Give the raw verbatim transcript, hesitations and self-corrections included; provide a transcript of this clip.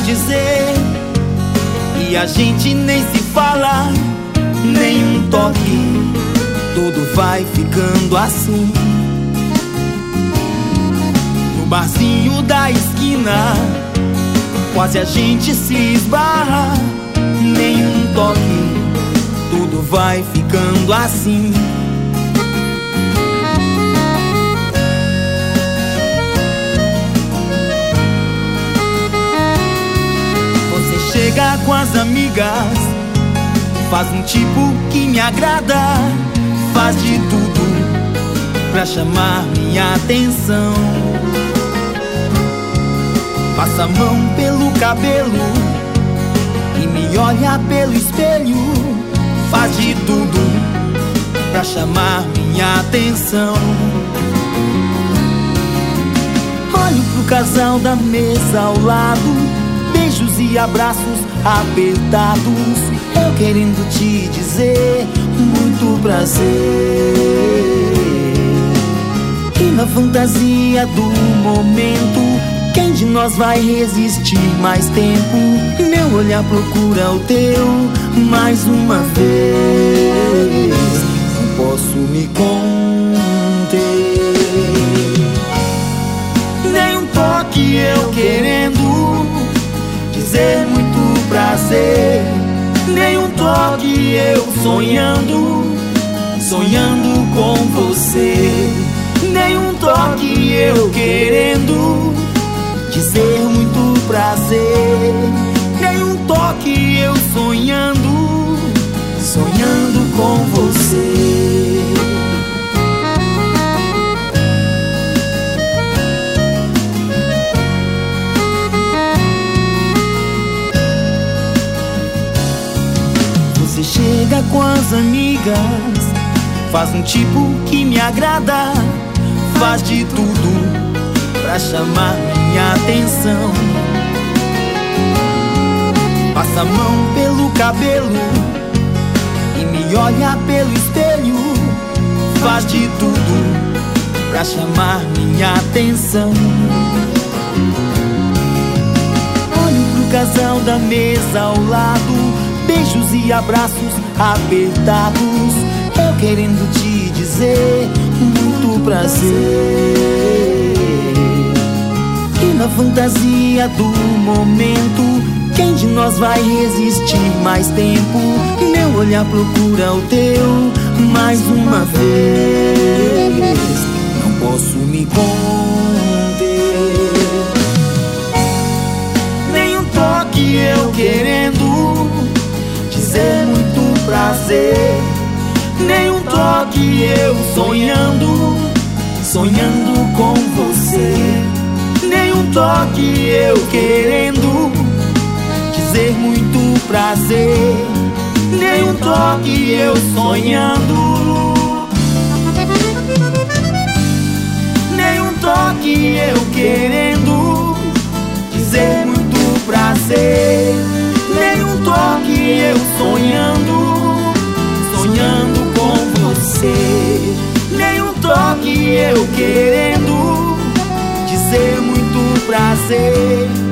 dizer, e a gente nem se fala, nem um toque, tudo vai ficando assim. No barzinho da esquina, quase a gente se esbarra, nem um toque, tudo vai ficando assim. Chega com as amigas, faz um tipo que me agrada, faz de tudo pra chamar minha atenção. Passa a mão pelo cabelo e me olha pelo espelho, faz de tudo pra chamar minha atenção. Olho pro casal da mesa ao lado, beijos e abraços apertados, eu querendo te dizer muito prazer. E na fantasia do momento, quem de nós vai resistir mais tempo? Meu olhar procura o teu mais uma vez, não posso me conter. Nem um toque eu querendo dizer muito prazer, nem um toque eu sonhando, sonhando com você. Nem um toque eu querendo dizer muito prazer, nem um toque eu sonhando, sonhando com você. Você chega com as amigas, faz um tipo que me agrada, faz de tudo pra chamar minha atenção. Passa a mão pelo cabelo e me olha pelo espelho, faz de tudo pra chamar minha atenção. Olho pro casal da mesa ao lado, beijos e abraços apertados, eu querendo te dizer muito prazer. E na fantasia do momento, quem de nós vai resistir mais tempo? Meu olhar procura o teu mais uma vez, não posso me conter. Nem um toque eu querendo dizer muito prazer, nem um toque eu sonhando, sonhando com você. Nem um toque eu querendo dizer muito prazer, nem um toque eu sonhando, nem um toque eu querendo dizer muito prazer, nem um toque eu sonhando, sonhando com você. Nem um toque eu querendo dizer muito prazer,